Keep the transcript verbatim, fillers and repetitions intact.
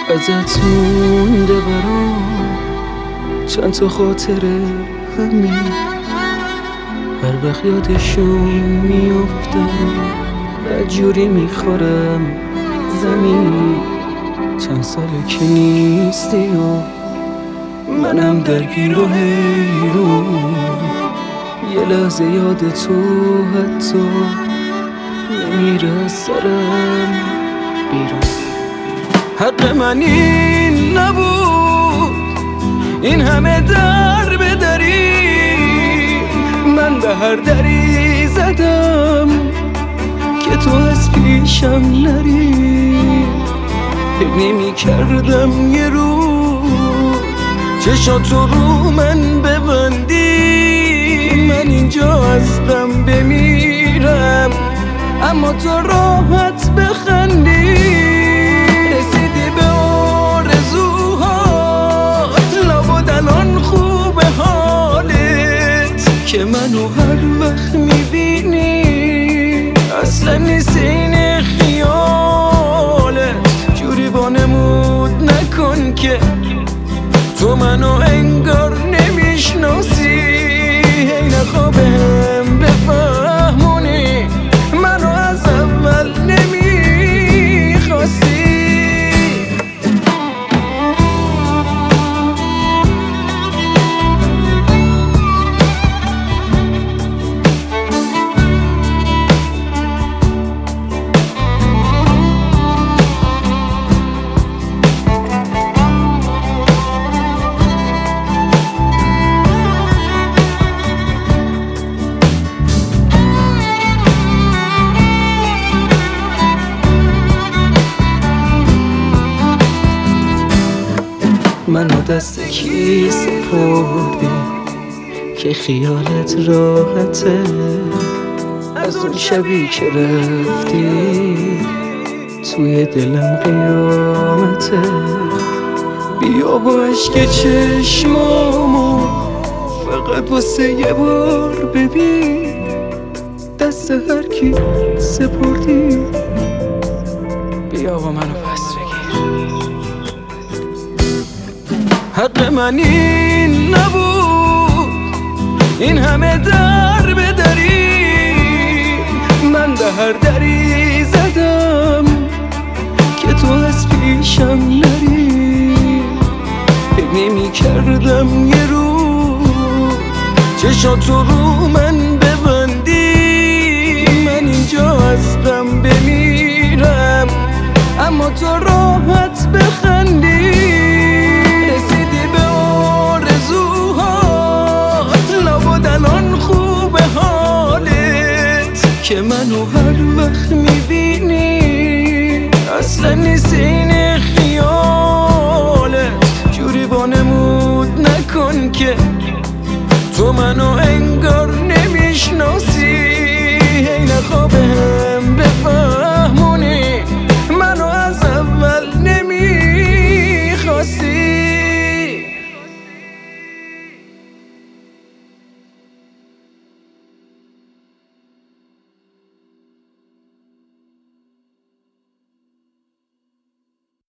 ازت مونده برام چند تا خاطره همین، هر وقت یادشون میافتم بدجوری میخورم زمین. چند ساله که نیستی و منم درگیر و حیرون، یه لحظه یاد تو حتی نمیره از سرم بیرون. حق من این نبود این همه در بدری، من به هر دری زدم که تو از پیشم نری. فکر نمی کردم یه روز چشاتو رو من ببندی، من اینجا از غم بمیرم اما تو راحت بخندی. رسیدی به آرزوهات، لابد الان خوبه حالت که منو هر وقت میبینی اصلا نیست این خیالت. جوری وانمود نکن که تو منو انگار نمیشناسی، هی نخوا بهم بفهمونی منو از اول نمیخواستی. منو دست کی سپردی که خیالت راحته، از اون شبی که رفتی توی دلم قیامته. بیا با عشق چشمامو فقط واسه یه بار ببین، دست هر کی سپردی بیا با منو پس بگیر. حق من این نبود این همه در بدری، من به هر دری زدم که تو از پیشم نری. فکر نمی کردم یه روز چشاتو رو من ببندی، من اینجا از غم بمیرم اما تو راحت بخندی. که منو هر وقت میبینی اصلا نیست این خیالت. جوری وانمود نکن که تو منو